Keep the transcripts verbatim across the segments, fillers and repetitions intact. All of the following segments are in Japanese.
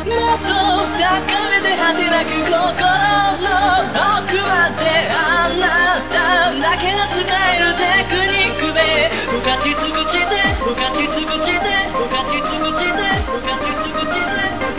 もっと高めで果てなく心の奥まであなただけが使えるテクニックでおかちつくちでおかちつくちでおかちつくちでおかちつくちで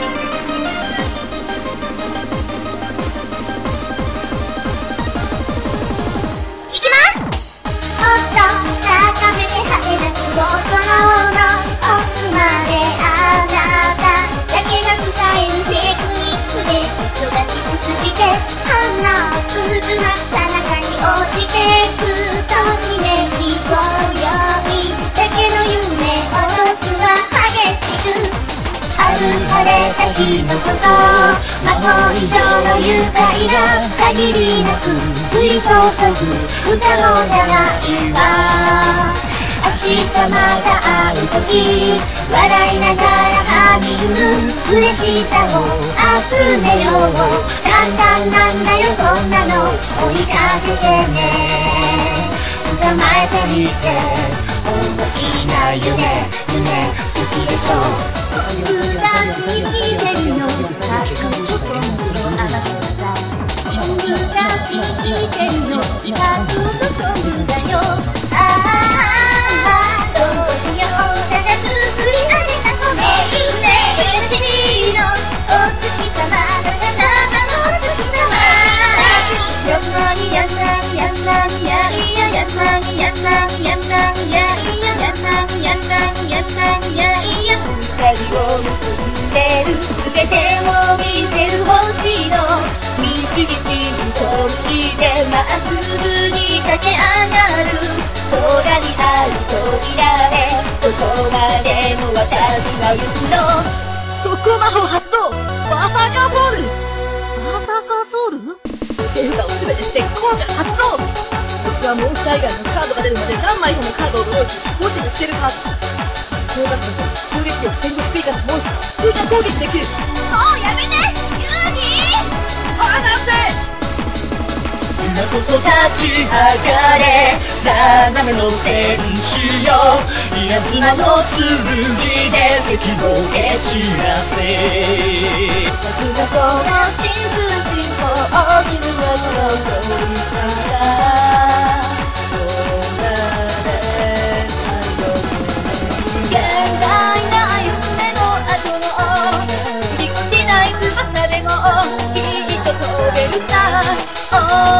いきます。もっと高めで果てなく心の奥まであなただけが使えるテクニックで人が傷ついてほんの渦巻った中に落ちてくときめきぼうよいだけの夢を僕は激しくある晴れた日のこと魔法以上の愉快な限りなく降り注ぐ歌のじゃないわ明日また会う時笑いながら励む嬉しさを集めよう簡単なんだよこんなの追いかけてね捕まえてみて大きな夢夢好きでしょ歌に似てるのかっこいいところあなた歌に似てるのかっこいいところだよああどうしようただ作り上げたこの夢嬉しいのお月様があなたのお月様やんなにやんなにやんなにやいややんなにやんなにやんなにやいややんなにやんなにやんなにやいや光を結んでる全てを見せる星の導きに沿ってまっすぐに駆け上がる空にある扉へどこまでも私は行くの速攻魔法発動まさかソウルまさかソウル手札を全てして効果発動僕はモンスター以外のカードが出るまで何枚ものカードをドローし文字に捨てるカード高額だと攻撃力戦力追加のモンスター追加攻撃できるもうやめてユーニー離せ今こそ立ち上がれ定めの戦士よ稲妻の剣で敵を蹴散らせ僕がこの真数進行を自分はこの通りからどうなれないよ現代な夢の後の振り切ってない翼でもきっと飛べるさ今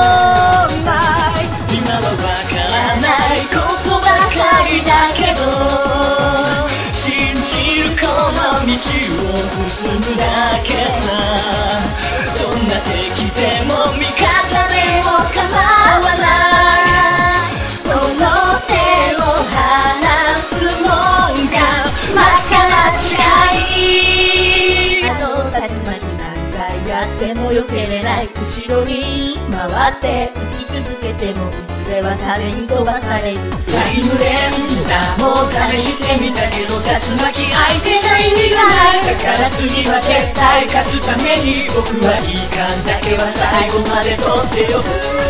はわからないことばかりだけど信じるこの道を進むだけさどんな敵でも味方でも構わないこの手を離すもんが真っ赤な誓いあの竜巻なんかやってもよけれない後ろに回って打ち続けてもいずれは風に飛ばされるタイムレンダーも試してみたけど竜巻相手じゃ意味がないだから次は絶対勝つために僕はいい感だけは最後まで取っておく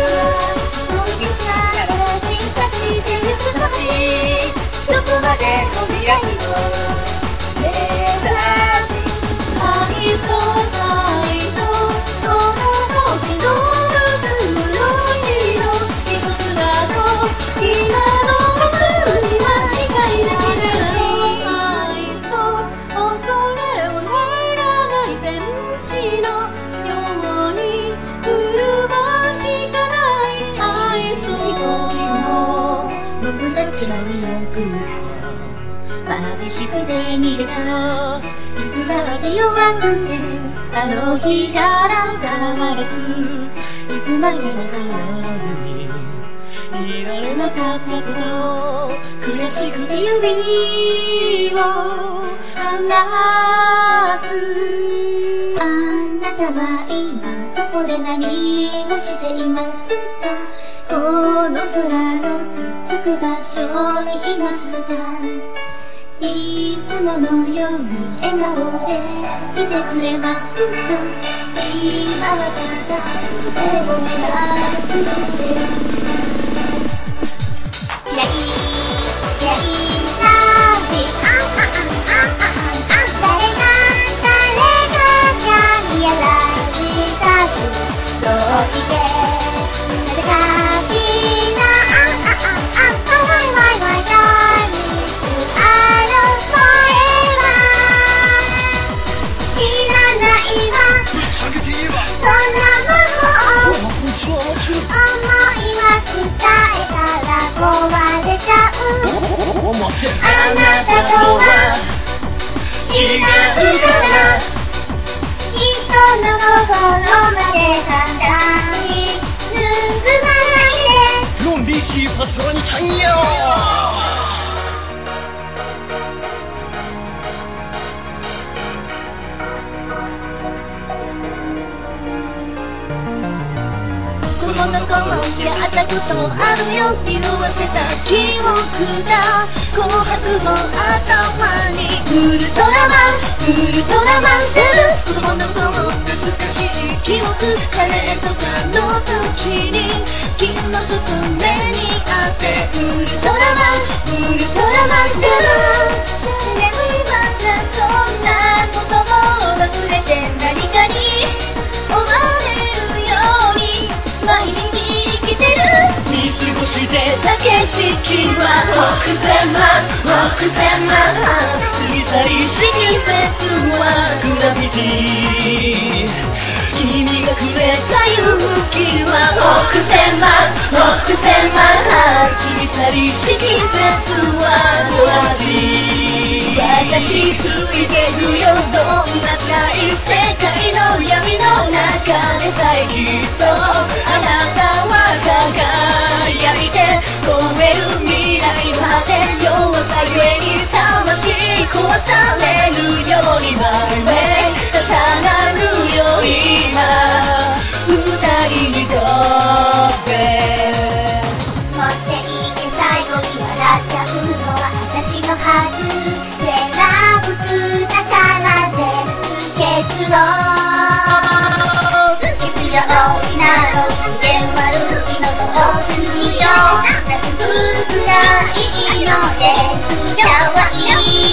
進化してゆくのにどこまでも未来を目指し愛と愛とこの星の黒い色いくらの今の僕には理解できない愛と恐れを知らない戦士のように麗しかない愛と飛行機も僕たちは見送った眩しくて逃げたいつだって弱くてあの日から変わらずいつまでも変わらずにいられなかったこと悔しくて指を離すあなたは今どこで何をしていますかこの空の続く場所にいますかいつものように笑顔でいてくれますか今はただ手を狙ってやいやいなびあんあんあんあんあん誰が誰があなたとは違うから人の心まで簡単に盗まないでロンリーチパスワにタイヤ子供の頃やったことあるよ色あせた記憶だ紅白も頭にウルトラマンウルトラマンセブン子供の頃懐かしい記憶カレーとかの時に金のスプーン目にあってウルトラマンウルトラマンセブンでも今じゃそんなことも忘れて何かに追われるように毎日生きてる見過ごしてた景色は億千万億千万過ぎ去りし季節はグラビティ君がくれた勇気は億千万億千万過ぎ去りし季節はグラビティ私ついてるよどんな辛い世界の闇の中でさえきっとあなたは輝いて超える未来まで弱さゆえに魂壊されるように My way 重なるよ今二人にとって持っていけ最後に笑っちゃうのは私のはずでな普通だからです結論月曜日なのに機嫌悪いのと多すぎよ夏くらいのですよはい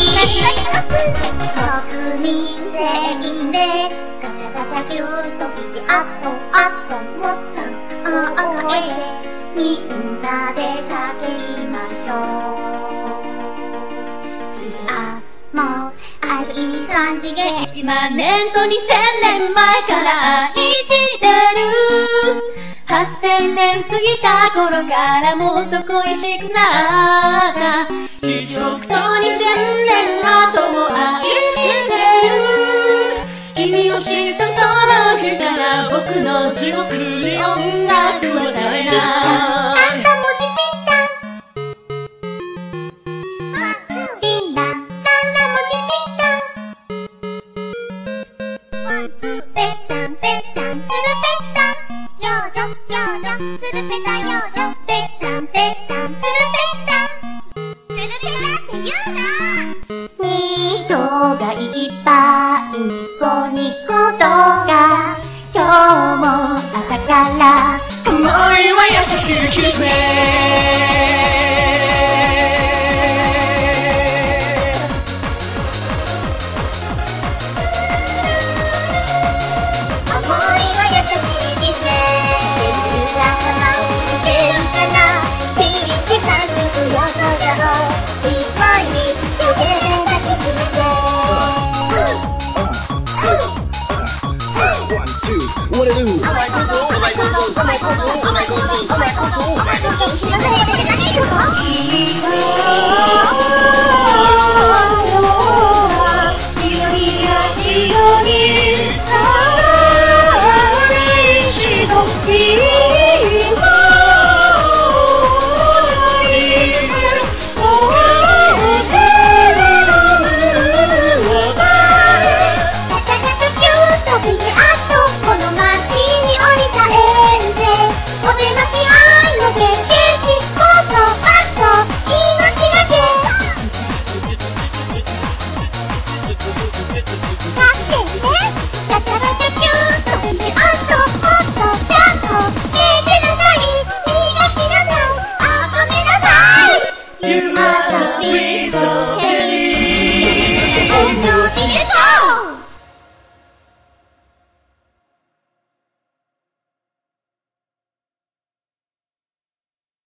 国民全員でガチャガチャギュッと引きあとあともっと大声でみんなで叫びましょうあもう愛三次元いちまんねんとにせんねんまえから愛してるはっせんねん過ぎた頃からもっと恋しくなったいちおくとにせんねん後も愛してる君を知ったその日から僕の地獄に音楽を歌えないい